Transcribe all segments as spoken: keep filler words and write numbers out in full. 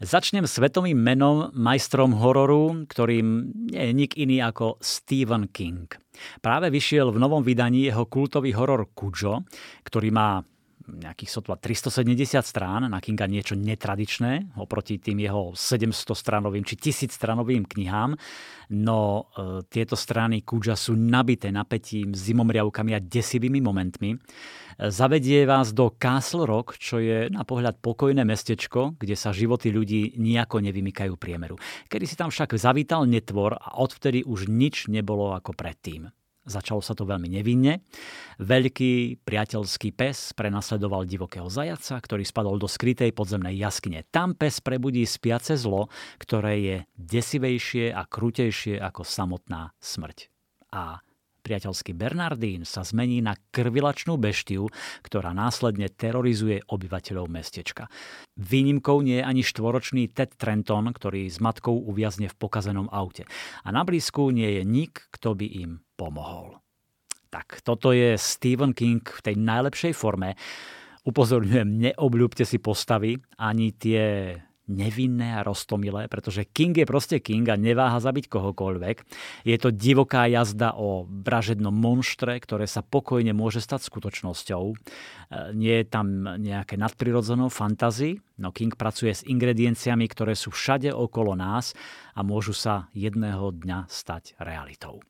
Začnem svetovým menom, majstrom hororu, ktorým nie je nik iný ako Stephen King. Práve vyšiel v novom vydaní jeho kultový horor Cujo, ktorý má nejakých sotva tristosedemdesiat strán, na Kinga niečo netradičné oproti tým jeho sedemstostranovým či tisícstranovým knihám. No e, tieto strany Cuja sú nabité napätím, zimomriavkami a desivými momentmi. E, zavedie vás do Castle Rock, čo je na pohľad pokojné mestečko, kde sa životy ľudí nijako nevymykajú priemeru. Kedy si tam však zavítal netvor a odvtedy už nič nebolo ako predtým. Začalo sa to veľmi nevinne. Veľký priateľský pes prenasledoval divokého zajaca, ktorý spadol do skrytej podzemnej jaskyne. Tam pes prebudí spiace zlo, ktoré je desivejšie a krutejšie ako samotná smrť. A priateľský Bernardín sa zmení na krvilačnú beštiu, ktorá následne terorizuje obyvateľov mestečka. Výnimkou nie je ani štvoročný Ted Trenton, ktorý s matkou uviazne v pokazenom aute. A na blízku nie je nik, kto by im pomohol. Tak, toto je Stephen King v tej najlepšej forme. Upozorňujem, neobľúbte si postavy, ani tie nevinné a roztomilé, pretože King je proste King a neváha zabiť kohokoľvek. Je to divoká jazda o vražednom monštre, ktoré sa pokojne môže stať skutočnosťou. Nie je tam nejaké nadprirodzené fantasy, no King pracuje s ingredienciami, ktoré sú všade okolo nás a môžu sa jedného dňa stať realitou.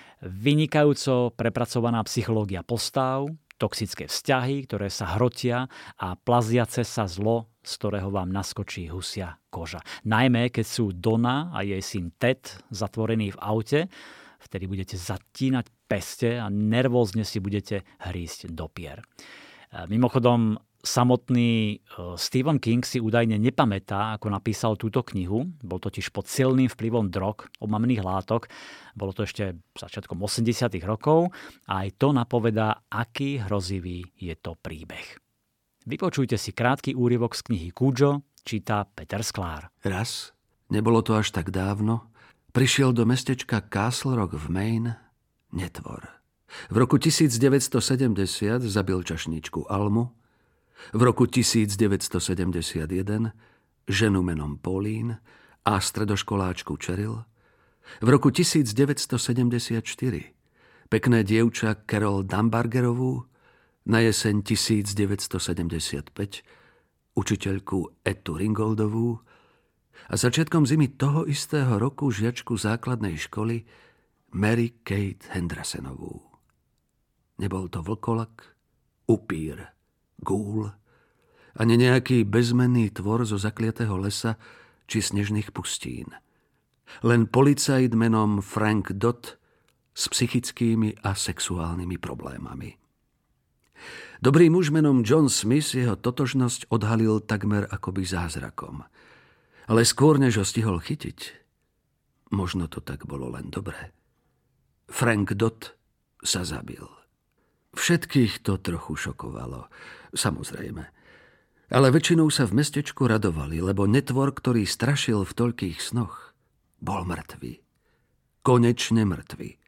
Vynikajúco prepracovaná psychológia postav, toxické vzťahy, ktoré sa hrotia a plaziace sa zlo, z ktorého vám naskočí husia koža. Najmä, keď sú Donna a jej syn Ted zatvorení v aute, vtedy budete zatínať peste a nervózne si budete hrísť do pier. Mimochodom, samotný Stephen King si údajne nepamätá, ako napísal túto knihu. Bol totiž pod silným vplyvom drog, omamných látok. Bolo to ešte začiatkom osemdesiatych rokov a aj to napovedá, aký hrozivý je to príbeh. Vypočujte si krátky úryvok z knihy Cujo, číta Peter Sklár. Raz, nebolo to až tak dávno, prišiel do mestečka Castle Rock v Maine netvor. V roku tisícdeväťstosedemdesiat zabil čašníčku Almu, v roku tisícdeväťstosedemdesiatjeden ženu menom Pauline a stredoškoláčku Cheryl, v roku tisícdeväťstosedemdesiatštyri pekné dievča Carol Dambargerovú, na jeseň tisícdeväťstosedemdesiatpäť učiteľku Etu Ringoldovú a začiatkom zimy toho istého roku žiačku základnej školy Mary Kate Hendersonovú. Nebol to vlkolak, upír, gúl, ani nejaký bezmenný tvor zo zakliatého lesa či snežných pustín. Len policajt menom Frank Dodd s psychickými a sexuálnymi problémami. Dobrý muž menom John Smith jeho totožnosť odhalil takmer akoby zázrakom. Ale skôr, než ho stihol chytiť, možno to tak bolo len dobré, Frank Dodd sa zabil. Všetkých to trochu šokovalo, samozrejme. Ale väčšinou sa v mestečku radovali, lebo netvor, ktorý strašil v toľkých snoch, bol mŕtvy. Konečne mŕtvy.